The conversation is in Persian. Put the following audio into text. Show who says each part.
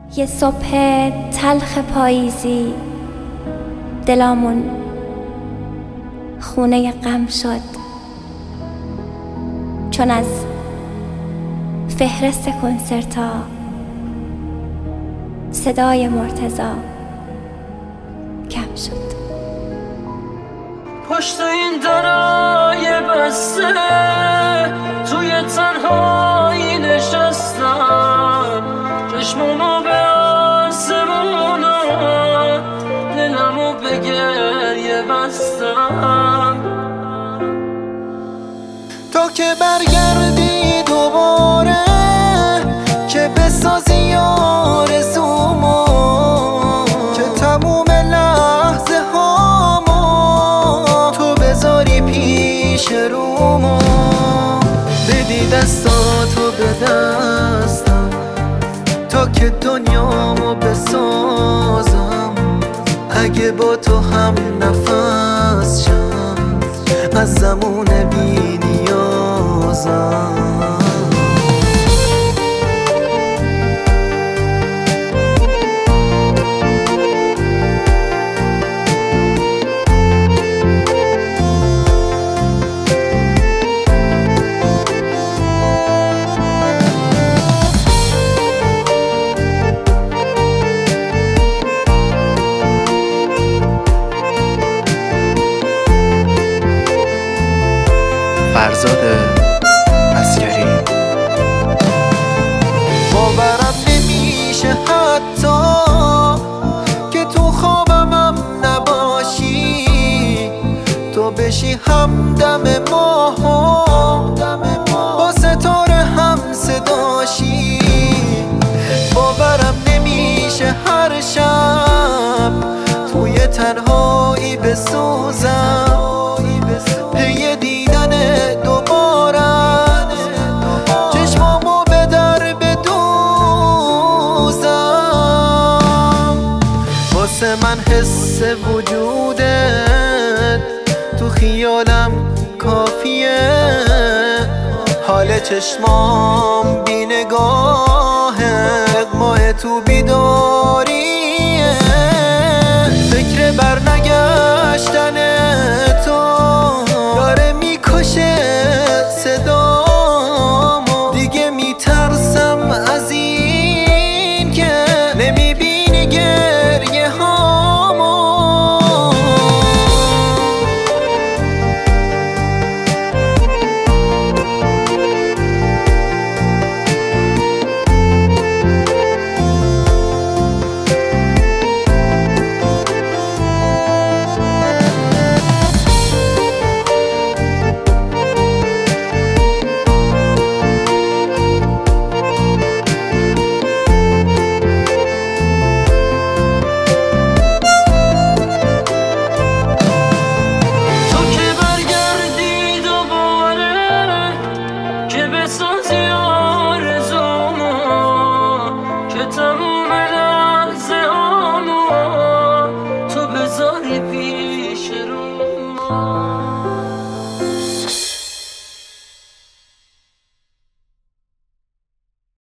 Speaker 1: یه صبح تلخ پاییزی دلامون خونه غم شد، چون از فهرست کنسرتا صدای مرتضی کم شد.
Speaker 2: پشت این درای بسته توی تنهایی نشستم، چشمامو به آسمونا دلمو به گریه بستم.
Speaker 3: تا که برگردی دوباره که بسازی آرزومو، که تموم لحظه هامو تو بذاری پیش رومو، بدی دستاتو به دستم تا که دنیامو بسازم. اگه با تو هم نفس شم از زمان بی نیازم.
Speaker 4: فرزاد عسکری.
Speaker 3: باورم نمیشه حتی که تو خوابمم نباشی، تو بشی همدم ماه با ستاره هم صداشی. باورم نمیشه هر شب توی تنهایی بسوزم، پی دیدن دوبارم چشمامو به در بدوزم. واسه من حس وجودت تو خیالم کافیه، حال چشمام بی نگاهه، ماه تو بی